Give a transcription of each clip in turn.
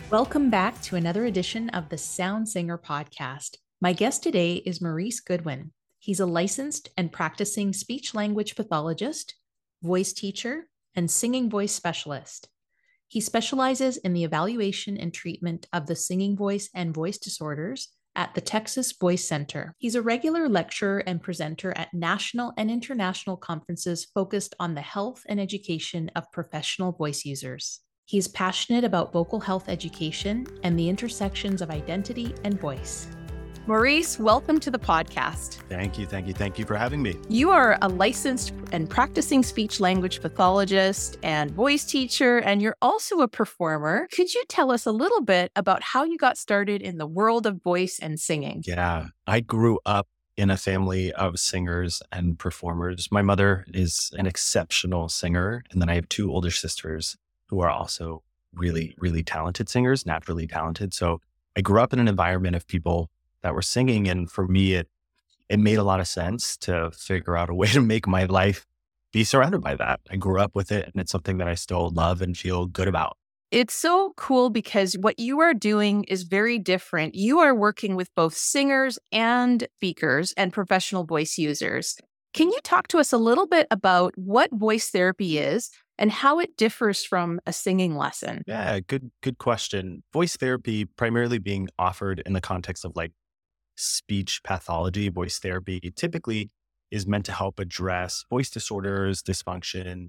Welcome back to another edition of the Sound Singer podcast. My guest today is Maurice Goodwin. He's a licensed and practicing speech language pathologist, voice teacher, and singing voice specialist. He specializes in the evaluation and treatment of the singing voice and voice disorders at the Texas Voice Center. He's a regular lecturer and presenter at national and international conferences focused on the health and education of professional voice users. He is passionate about vocal health education and the intersections of identity and voice. Maurice, welcome to the podcast. Thank you for having me. You are a licensed and practicing speech language pathologist and voice teacher, and you're also a performer. Could you tell us a little bit about how you got started in the world of voice and singing? Yeah, I grew up in a family of singers and performers. My mother is an exceptional singer, and then I have two older sisters who are also really, really talented singers, naturally talented. So I grew up in an environment of people that were singing. And for me, it made a lot of sense to figure out a way to make my life be surrounded by that. I grew up with it, and it's something that I still love and feel good about. It's so cool because what you are doing is very different. You are working with both singers and speakers and professional voice users. Can you talk to us a little bit about what voice therapy is and how it differs from a singing lesson? Yeah, good question. Voice therapy primarily being offered in the context of like speech pathology. Voice therapy typically is meant to help address voice disorders, dysfunction,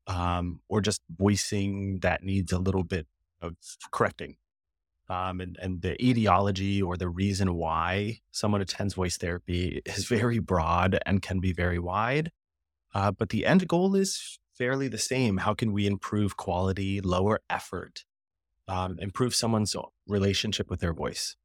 or just voicing that needs a little bit of correcting. And the etiology or the reason why someone attends voice therapy is very broad and can be very wide. But the end goal is fairly the same. How can we improve quality, lower effort, improve someone's relationship with their voice?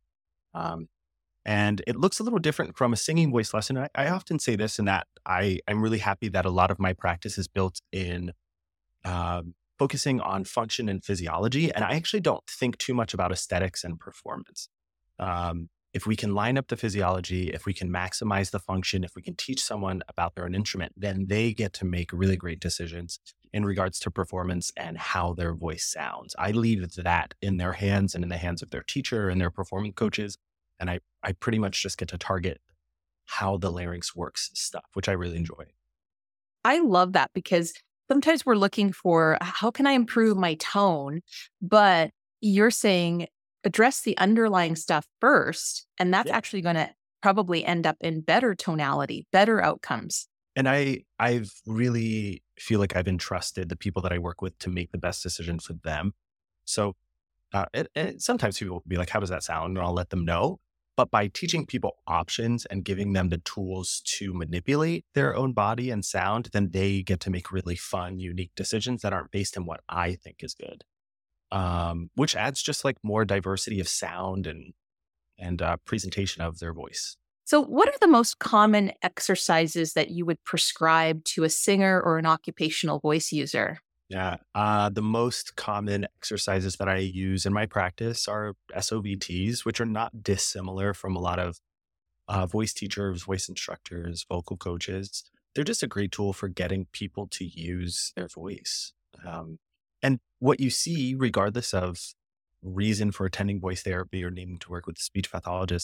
And it looks a little different from a singing voice lesson. I often say this and that I'm really happy that a lot of my practice is built in focusing on function and physiology. And I actually don't think too much about aesthetics and performance. If we can line up the physiology, if we can maximize the function, if we can teach someone about their own instrument, then they get to make really great decisions in regards to performance and how their voice sounds. I leave that in their hands and in the hands of their teacher and their performing coaches. And I pretty much just get to target how the larynx works stuff, which I really enjoy. I love that because sometimes we're looking for how can I improve my tone? But you're saying address the underlying stuff first. And that's actually going to probably end up in better tonality, better outcomes. And I've really feel like I've entrusted the people that I work with to make the best decision for them. So sometimes people will be like, how does that sound? And I'll let them know. But by teaching people options and giving them the tools to manipulate their own body and sound, then they get to make really fun, unique decisions that aren't based on what I think is good. Which adds just like more diversity of sound and presentation of their voice. So what are the most common exercises that you would prescribe to a singer or an occupational voice user? Yeah. The most common exercises that I use in my practice are SOVTs, which are not dissimilar from a lot of voice teachers, voice instructors, vocal coaches. They're just a great tool for getting people to use their voice. And what you see, regardless of reason for attending voice therapy or needing to work with a speech pathologist,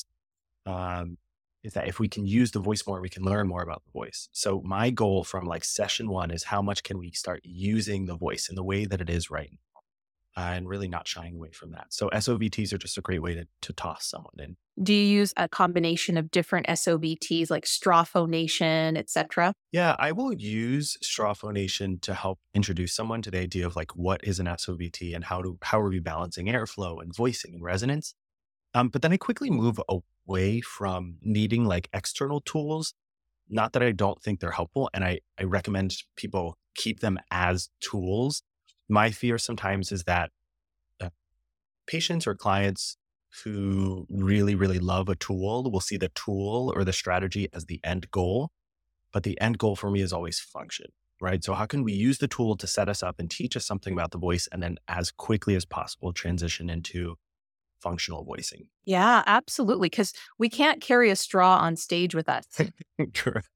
is that if we can use the voice more, we can learn more about the voice. So my goal from like session one is how much can we start using the voice in the way that it is right now, and really not shying away from that. So SOVTs are just a great way to toss someone in. Do you use a combination of different SOVTs like straw phonation, etc.? Yeah, I will use straw phonation to help introduce someone to the idea of like what is an SOVT and how are we balancing airflow and voicing and resonance. But then I quickly move away from needing like external tools. Not that I don't think they're helpful, and I recommend people keep them as tools. My fear sometimes is that patients or clients who really, really love a tool will see the tool or the strategy as the end goal. But the end goal for me is always function, right? So how can we use the tool to set us up and teach us something about the voice, and then as quickly as possible transition into functional voicing? Yeah, absolutely. Because we can't carry a straw on stage with us. Correct.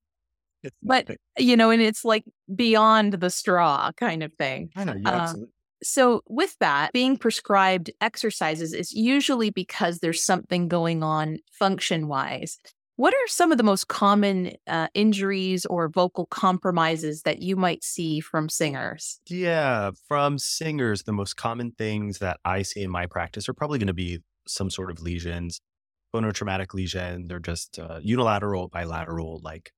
But, and it's like beyond the straw kind of thing. I know. Yeah, absolutely. So, with that, being prescribed exercises is usually because there's something going on function wise. What are some of the most common injuries or vocal compromises that you might see from singers? Yeah, from singers, the most common things that I see in my practice are probably going to be some sort of lesions, phonotraumatic lesion. They're just unilateral, bilateral, like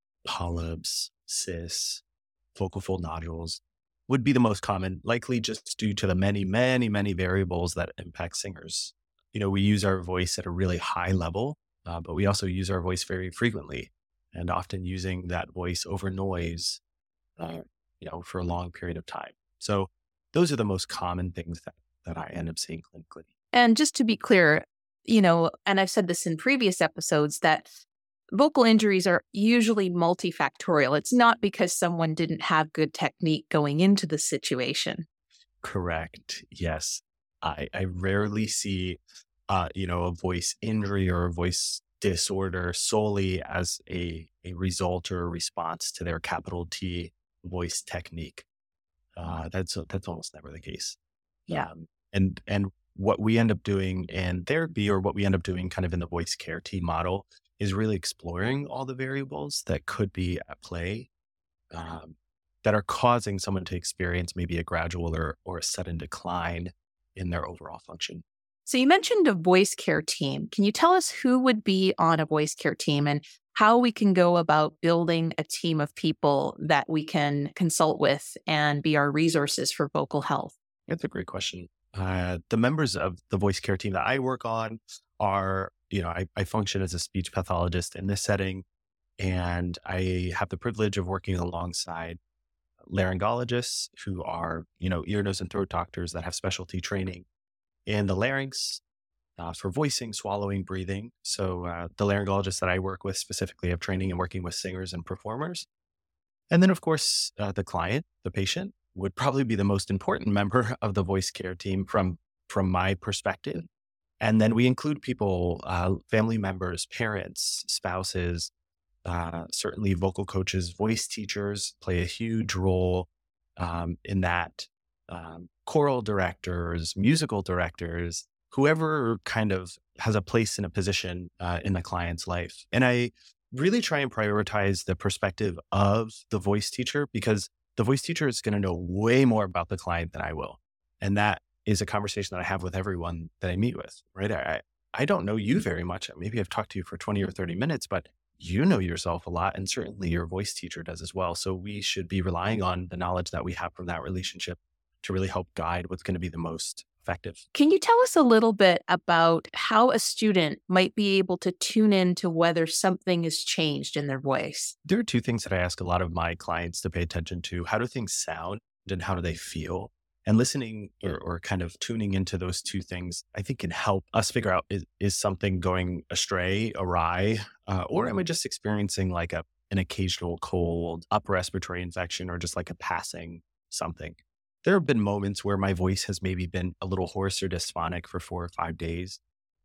polyps, cysts, focal fold nodules would be the most common, likely just due to the many, many, many variables that impact singers. We use our voice at a really high level, but we also use our voice very frequently and often using that voice over noise, uh, for a long period of time. So those are the most common things that I end up seeing clinically. And just to be clear, and I've said this in previous episodes, that vocal injuries are usually multifactorial. It's not because someone didn't have good technique going into the situation. Correct. Yes. I rarely see, a voice injury or a voice disorder solely as a result or a response to their capital T voice technique. That's almost never the case. Yeah. And what we end up doing in therapy, or what we end up doing kind of in the voice care team model, is really exploring all the variables that could be at play, um, that are causing someone to experience maybe a gradual or a sudden decline in their overall function. So you mentioned a voice care team. Can you tell us who would be on a voice care team and how we can go about building a team of people that we can consult with and be our resources for vocal health? That's a great question. The members of the voice care team that I work on are, I function as a speech pathologist in this setting, and I have the privilege of working alongside laryngologists who are, ear, nose, and throat doctors that have specialty training in the larynx, for voicing, swallowing, breathing. So the laryngologists that I work with specifically have training in working with singers and performers. And then, of course, the client, the patient, would probably be the most important member of the voice care team from my perspective. And then we include people, family members, parents, spouses, certainly vocal coaches, voice teachers play a huge role in that. Choral directors, musical directors, whoever kind of has a place in a position in the client's life. And I really try and prioritize the perspective of the voice teacher, because the voice teacher is going to know way more about the client than I will. And that is a conversation that I have with everyone that I meet with, right? I don't know you very much. Maybe I've talked to you for 20 or 30 minutes, but you know yourself a lot, and certainly your voice teacher does as well. So we should be relying on the knowledge that we have from that relationship to really help guide what's going to be the most effective. Can you tell us a little bit about how a student might be able to tune in to whether something has changed in their voice? There are two things that I ask a lot of my clients to pay attention to. How do things sound and how do they feel? And listening or kind of tuning into those two things, I think can help us figure out, is something going astray, awry, or am I just experiencing like an occasional cold, upper respiratory infection, or just like a passing something? There have been moments where my voice has maybe been a little hoarse or dysphonic for 4 or 5 days.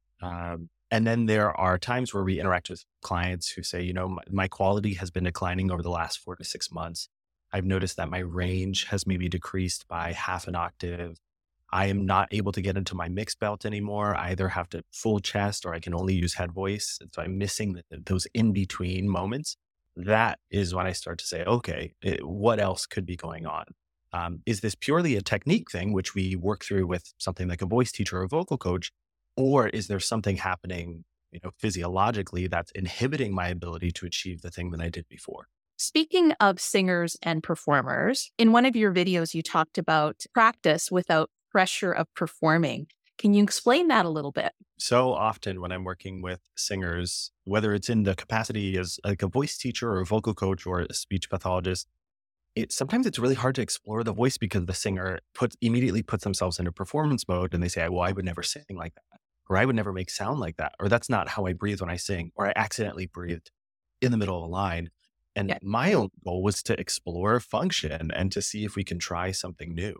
And then there are times where we interact with clients who say, my quality has been declining over the last 4 to 6 months. I've noticed that my range has maybe decreased by half an octave. I am not able to get into my mixed belt anymore. I either have to full chest or I can only use head voice. And so I'm missing those in between moments. That is when I start to say, okay, what else could be going on? Is this purely a technique thing, which we work through with something like a voice teacher or a vocal coach? Or is there something happening, physiologically that's inhibiting my ability to achieve the thing that I did before? Speaking of singers and performers, in one of your videos, you talked about practice without pressure of performing. Can you explain that a little bit? So often when I'm working with singers, whether it's in the capacity as like a voice teacher or a vocal coach or a speech pathologist, sometimes it's really hard to explore the voice because the singer immediately puts themselves into performance mode and they say, well, I would never sing like that, or I would never make sound like that, or that's not how I breathe when I sing, or I accidentally breathed in the middle of a line. And Yeah. my own goal was to explore function and to see if we can try something new.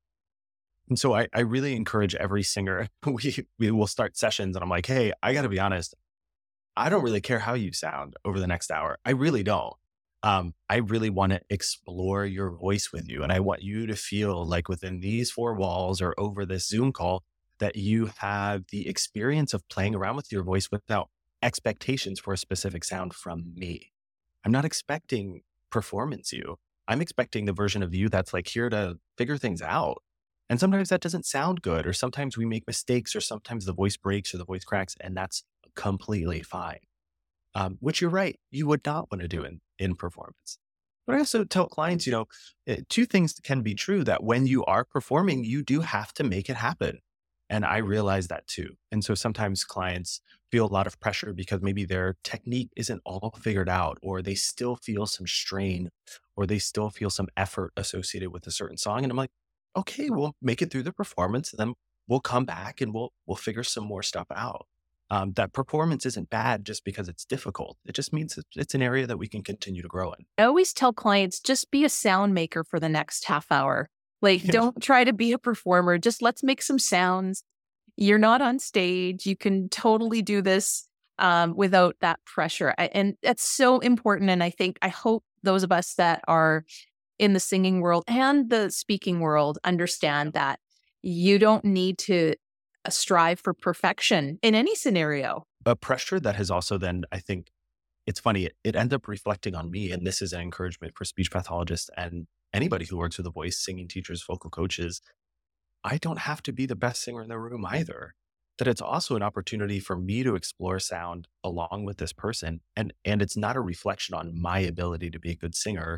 And so I really encourage every singer, we will start sessions and I'm like, hey, I got to be honest, I don't really care how you sound over the next hour. I really don't. I really want to explore your voice with you. And I want you to feel like within these four walls or over this Zoom call that you have the experience of playing around with your voice without expectations for a specific sound from me. I'm not expecting performance you. I'm expecting the version of you that's like here to figure things out. And sometimes that doesn't sound good, or sometimes we make mistakes, or sometimes the voice breaks or the voice cracks, and that's completely fine. Which you're right, you would not want to do in performance. But I also tell clients, two things can be true that when you are performing, you do have to make it happen. And I realize that too. And so sometimes clients feel a lot of pressure because maybe their technique isn't all figured out, or they still feel some strain, or they still feel some effort associated with a certain song. And I'm like, okay, we'll make it through the performance, and then we'll come back and we'll figure some more stuff out. That performance isn't bad just because it's difficult. It just means it's an area that we can continue to grow in. I always tell clients, just be a sound maker for the next half hour. Like, don't try to be a performer. Just let's make some sounds. You're not on stage. You can totally do this without that pressure. And that's so important. And I hope those of us that are in the singing world and the speaking world understand that you don't need to strive for perfection in any scenario. A pressure that has also then, I think, it's funny, it ends up reflecting on me. And this is an encouragement for speech pathologists and anybody who works with a voice, singing teachers, vocal coaches. I don't have to be the best singer in the room either. That it's also an opportunity for me to explore sound along with this person. And it's not a reflection on my ability to be a good singer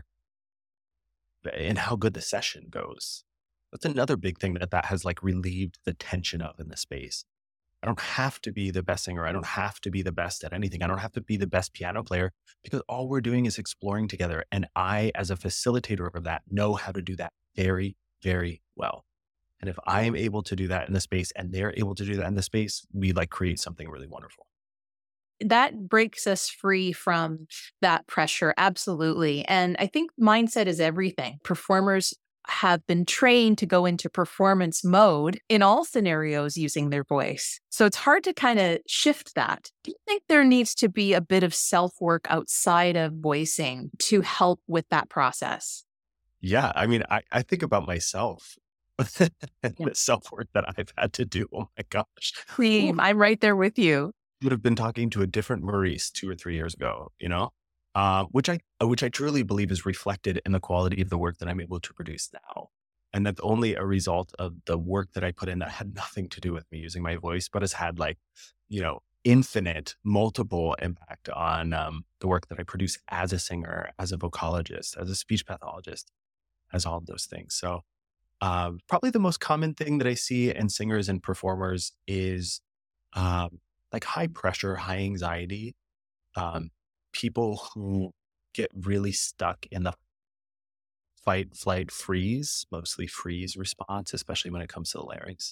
and how good the session goes. That's another big thing that has like relieved the tension of in the space. I don't have to be the best singer. I don't have to be the best at anything. I don't have to be the best piano player, because all we're doing is exploring together. And I, as a facilitator of that, know how to do that very, very well. And if I am able to do that in the space and they're able to do that in the space, we like create something really wonderful. That breaks us free from that pressure. Absolutely. And I think mindset is everything. Performers have been trained to go into performance mode in all scenarios using their voice. So it's hard to kind of shift that. Do you think there needs to be a bit of self-work outside of voicing to help with that process? Yeah. I mean, I think about myself and Yeah. the self-work that I've had to do. Oh my gosh. Same. I'm right there with you. Would have been talking to a different Maurice 2 or 3 years ago, which I truly believe is reflected in the quality of the work that I'm able to produce now. And that's only a result of the work that I put in that had nothing to do with me using my voice, but has had infinite, multiple impact on the work that I produce as a singer, as a vocalogist, as a speech pathologist, as all of those things. So probably the most common thing that I see in singers and performers is like high pressure, high anxiety, people who get really stuck in the fight, flight, freeze, mostly freeze response, especially when it comes to the larynx.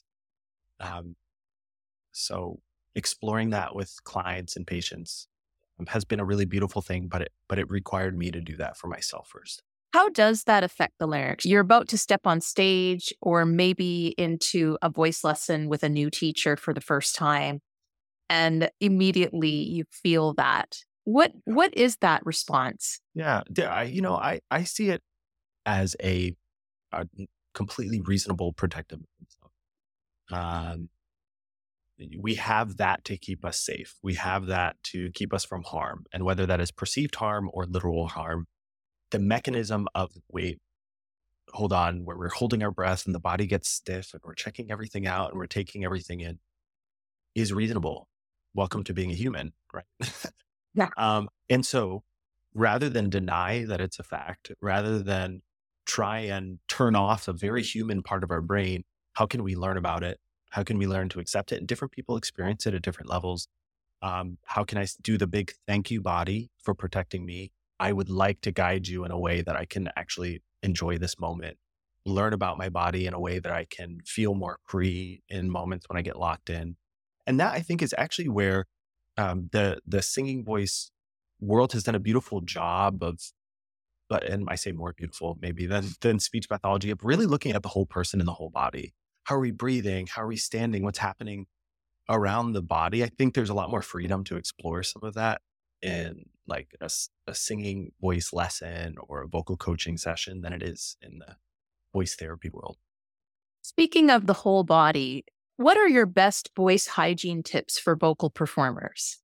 So exploring that with clients and patients has been a really beautiful thing, but it required me to do that for myself first. How does that affect the larynx? You're about to step on stage or maybe into a voice lesson with a new teacher for the first time, and immediately you feel that. What is that response? Yeah, I see it as a completely reasonable protective mechanism. We have that to keep us safe. We have that to keep us from harm, and whether that is perceived harm or literal harm, the mechanism of wait, hold on, where we're holding our breath and the body gets stiff and we're checking everything out and we're taking everything in, is reasonable. Welcome to being a human, right? Yeah. And so rather than deny that it's a fact, rather than try and turn off a very human part of our brain, how can we learn about it? How can we learn to accept it? And different people experience it at different levels. How can I do the big thank you body for protecting me? I would like to guide you in a way that I can actually enjoy this moment, learn about my body in a way that I can feel more free in moments when I get locked in. And that, I think, is actually where the singing voice world has done a beautiful job of, and I say more beautiful maybe than speech pathology, of really looking at the whole person and the whole body. How are we breathing? How are we standing? What's happening around the body? I think there's a lot more freedom to explore some of that in like a singing voice lesson or a vocal coaching session than it is in the voice therapy world. Speaking of the whole body, what are your best voice hygiene tips for vocal performers?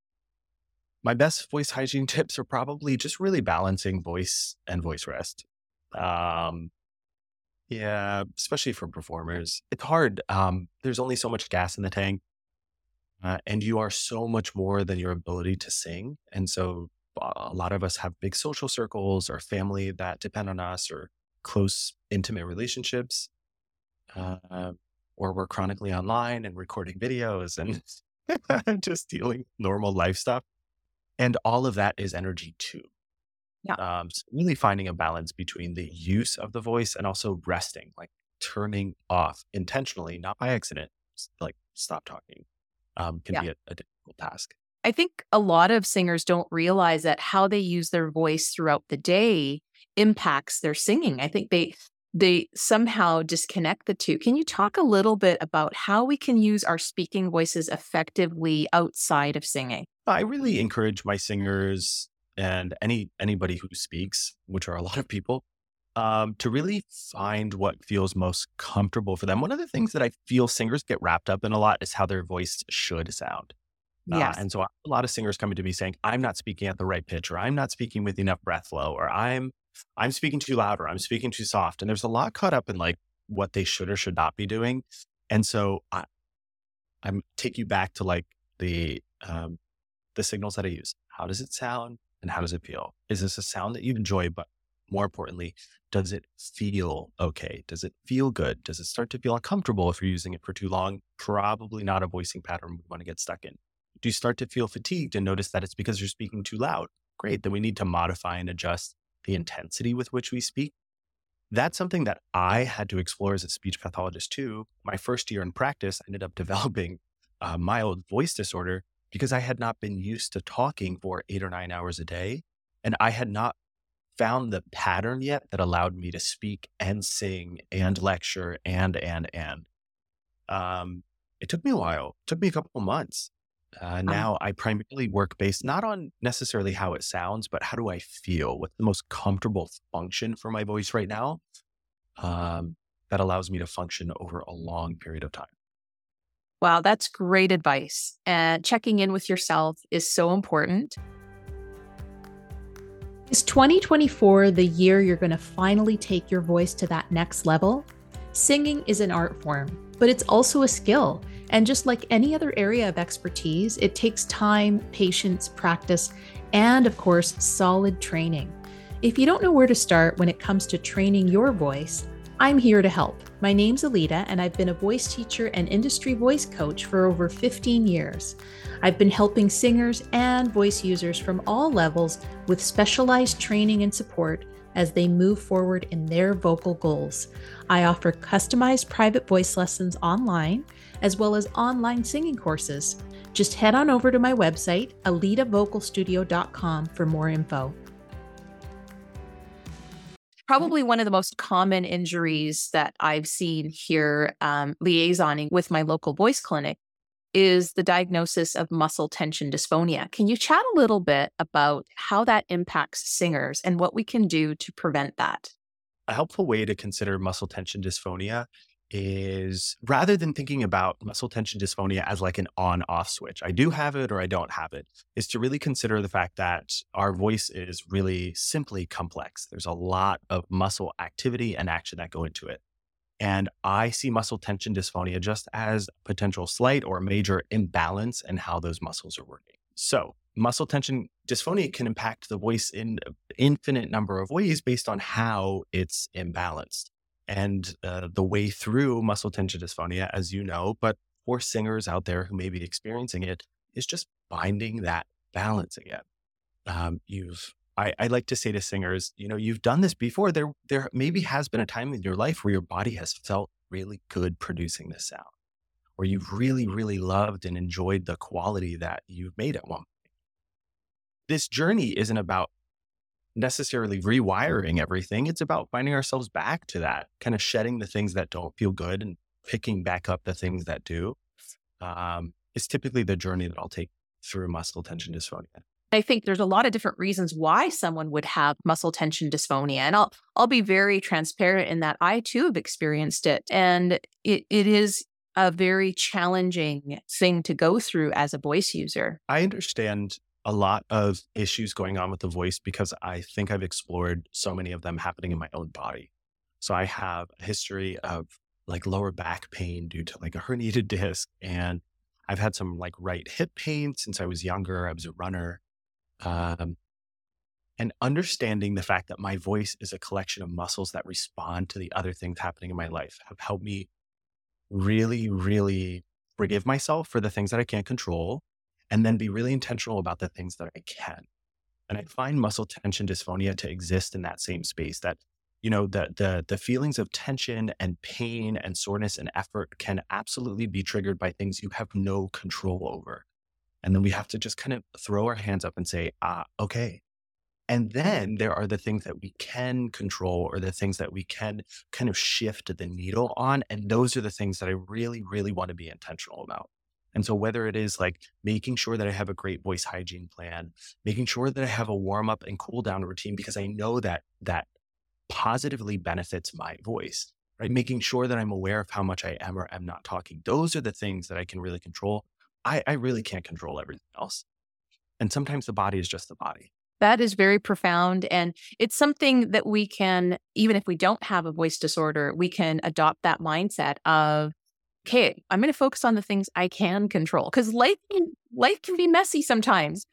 My best voice hygiene tips are probably just really balancing voice and voice rest. Um, yeah, especially for performers. It's hard. There's only so much gas in the tank, and you are so much more than your ability to sing. And so a lot of us have big social circles or family that depend on us or close, intimate relationships, uh, or we're chronically online and recording videos and just dealing normal life stuff. And all of that is energy too. Yeah. So really finding a balance between the use of the voice and also resting, like turning off intentionally, not by accident, like stop talking, can Yeah. be a difficult task. I think a lot of singers don't realize that how they use their voice throughout the day impacts their singing. I think they somehow disconnect the two. Can you talk a little bit about how we can use our speaking voices effectively outside of singing? I really encourage my singers and anybody who speaks, which are a lot of people, to really find what feels most comfortable for them. One of the things that I feel singers get wrapped up in a lot is how their voice should sound. Yes. And so a lot of singers coming to me saying, I'm not speaking at the right pitch, or I'm not speaking with enough breath flow, or I'm speaking too loud, or I'm speaking too soft. And there's a lot caught up in like what they should or should not be doing. And so I'm take you back to like the signals that I use. How does it sound and how does it feel? Is this a sound that you enjoy? But more importantly, does it feel okay? Does it feel good? Does it start to feel uncomfortable if you're using it for too long? Probably not a voicing pattern we want to get stuck in. Do you start to feel fatigued and notice that it's because you're speaking too loud? Great. Then we need to modify and adjust the intensity with which we speak. That's something that I had to explore as a speech pathologist too. My first year in practice, I ended up developing a mild voice disorder because I had not been used to talking for 8 or 9 hours a day. And I had not found the pattern yet that allowed me to speak and sing and lecture and. It took me a while. It took me a couple of months. Um, Now I primarily work based not on necessarily how it sounds, but how do I feel? What's the most comfortable function for my voice right now? That allows me to function over a long period of time. wow, that's great advice. And checking in with yourself is so important. Is 2024 the year you're going to finally take your voice to that next level? Singing is an art form, but it's also a skill. And just like any other area of expertise, it takes time, patience, practice, and of course, solid training. If you don't know where to start when it comes to training your voice, I'm here to help. My name's Alita, and I've been a voice teacher and industry voice coach for over 15 years. I've been helping singers and voice users from all levels with specialized training and support as they move forward in their vocal goals. I offer customized private voice lessons online, as well as online singing courses. Just head on over to my website, alitavocalstudio.com, for more info. Probably one of the most common injuries that I've seen here liaisoning with my local voice clinic is the diagnosis of muscle tension dysphonia. Can you chat a little bit about how that impacts singers and what we can do to prevent that? A helpful way to consider muscle tension dysphonia is rather than thinking about muscle tension dysphonia as like an on off switch, I do have it or I don't have it, is to really consider the fact that our voice is really simply complex. There's a lot of muscle activity and action that go into it. And I see muscle tension dysphonia just as potential slight or major imbalance in how those muscles are working. So muscle tension dysphonia can impact the voice in an infinite number of ways based on how it's imbalanced. And the way through muscle tension dysphonia, as you know, but for singers out there who may be experiencing it, is just finding that balance again. I like to say to singers, you've done this before. There maybe has been a time in your life where your body has felt really good producing this sound, or you've really, really loved and enjoyed the quality that you've made at one point. This journey isn't about necessarily rewiring everything. It's about finding ourselves back to that, kind of shedding the things that don't feel good and picking back up the things that do. Is typically the journey that I'll take through muscle tension dysphonia. I think there's a lot of different reasons why someone would have muscle tension dysphonia. And I'll be very transparent in that I too have experienced it. And it is a very challenging thing to go through as a voice user. I understand a lot of issues going on with the voice because I think I've explored so many of them happening in my own body. So I have a history of like lower back pain due to like a herniated disc. And I've had some like right hip pain since I was younger. I was a runner. Um, and understanding the fact that my voice is a collection of muscles that respond to the other things happening in my life have helped me really, really forgive myself for the things that I can't control and then be really intentional about the things that I can. And I find muscle tension dysphonia to exist in that same space that, the feelings of tension and pain and soreness and effort can absolutely be triggered by things you have no control over. And then we have to just kind of throw our hands up and say, okay. And then there are the things that we can control or the things that we can kind of shift the needle on. And those are the things that I really, really want to be intentional about. And so whether it is like making sure that I have a great voice hygiene plan, making sure that I have a warm up and cool down routine, because I know that that positively benefits my voice, right? Making sure that I'm aware of how much I am or am not talking. Those are the things that I can really control. I really can't control everything else. And sometimes the body is just the body. That is very profound. And it's something that we can, even if we don't have a voice disorder, we can adopt that mindset of, okay, I'm going to focus on the things I can control because life can be messy sometimes.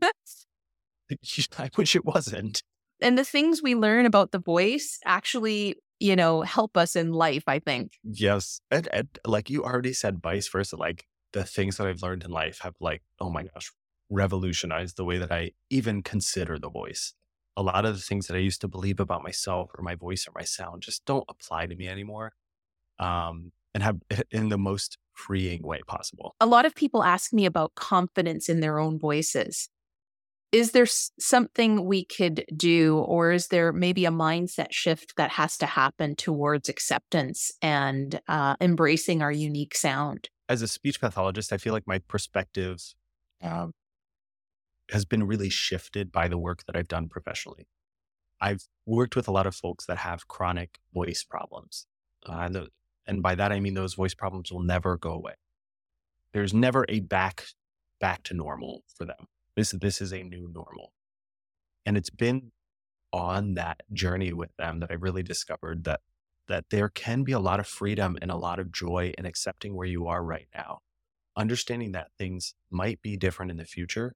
I wish it wasn't. And the things we learn about the voice actually, help us in life, I think. Yes. And like you already said, vice versa, like the things that I've learned in life have like, oh my gosh, revolutionized the way that I even consider the voice. A lot of the things that I used to believe about myself or my voice or my sound just don't apply to me anymore. And have in the most freeing way possible. A lot of people ask me about confidence in their own voices. Is there something we could do, or is there maybe a mindset shift that has to happen towards acceptance and embracing our unique sound? As a speech pathologist, I feel like my perspective um, has been really shifted by the work that I've done professionally. I've worked with a lot of folks that have chronic voice problems. And by that, I mean those voice problems will never go away. There's never a back to normal for them. This is a new normal. And it's been on that journey with them that I really discovered that there can be a lot of freedom and a lot of joy in accepting where you are right now. Understanding that things might be different in the future,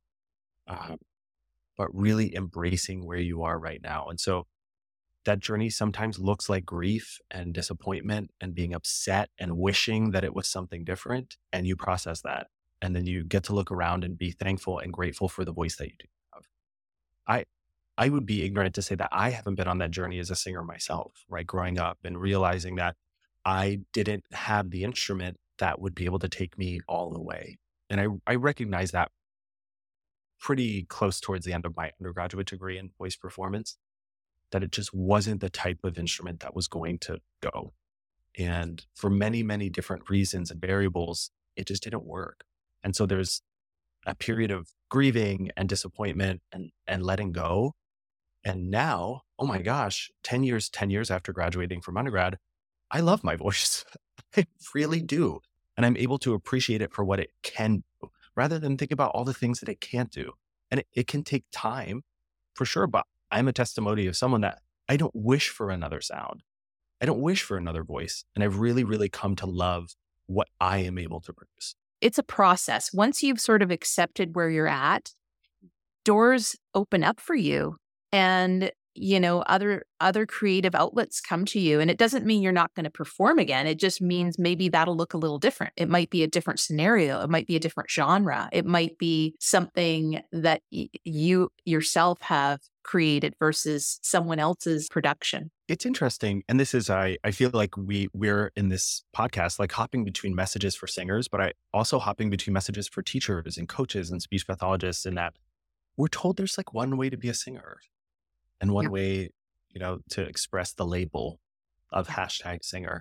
but really embracing where you are right now. And so that journey sometimes looks like grief and disappointment and being upset and wishing that it was something different. And you process that. And then you get to look around and be thankful and grateful for the voice that you do have. I would be ignorant to say that I haven't been on that journey as a singer myself, right? Growing up and realizing that I didn't have the instrument that would be able to take me all the way. And I recognize that pretty close towards the end of my undergraduate degree in voice performance, that it just wasn't the type of instrument that was going to go. And for many, many different reasons and variables, it just didn't work. And so there's a period of grieving and disappointment and letting go. And now, oh my gosh, 10 years after graduating from undergrad, I love my voice. I really do. And I'm able to appreciate it for what it can do rather than think about all the things that it can't do. And it can take time for sure, but I'm a testimony of someone that I don't wish for another sound. I don't wish for another voice. And I've really, really come to love what I am able to produce. It's a process. Once you've sort of accepted where you're at, doors open up for you and, other creative outlets come to you. And it doesn't mean you're not going to perform again. It just means maybe that'll look a little different. It might be a different scenario. It might be a different genre. It might be something that you yourself have created versus someone else's production. It's interesting. And this is, I feel like we're in this podcast, like hopping between messages for singers, but I also hopping between messages for teachers and coaches and speech pathologists, in that we're told there's like one way to be a singer and one way, to express the label of #singer.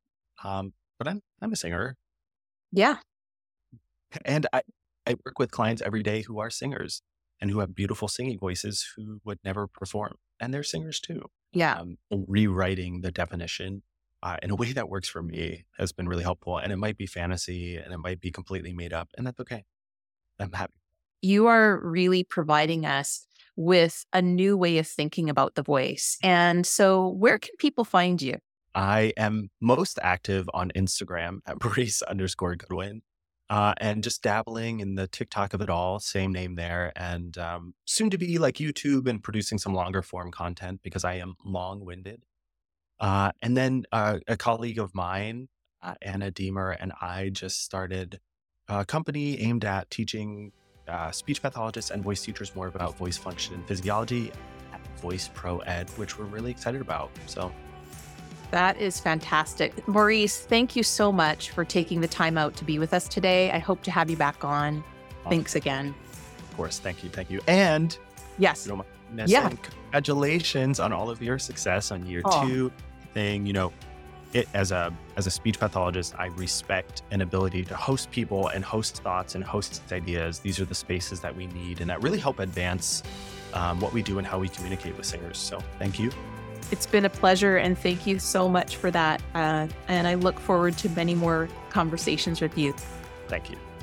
But I'm a singer. Yeah. And I work with clients every day who are singers. and who have beautiful singing voices who would never perform. And they're singers too. Yeah. Rewriting the definition in a way that works for me has been really helpful. And it might be fantasy and it might be completely made up, and that's okay. I'm happy. You are really providing us with a new way of thinking about the voice. And so where can people find you? I am most active on Instagram at Maurice_Goodwin, and just dabbling in the TikTok of it all, same name there, and soon to be like YouTube and producing some longer form content because I am long winded. And then a colleague of mine, Anna Deemer, and I just started a company aimed at teaching speech pathologists and voice teachers more about voice function and physiology at Voice Pro Ed, which we're really excited about. So That is fantastic. Maurice, thank you so much for taking the time out to be with us today. I hope to have you back on. Thanks again. Of course, thank you. And Yes. you know, congratulations on all of your success on year 2 thing. As a speech pathologist, I respect an ability to host people and host thoughts and host ideas. These are the spaces that we need and that really help advance what we do and how we communicate with singers. So thank you. It's been a pleasure, and thank you so much for that. And I look forward to many more conversations with you. Thank you.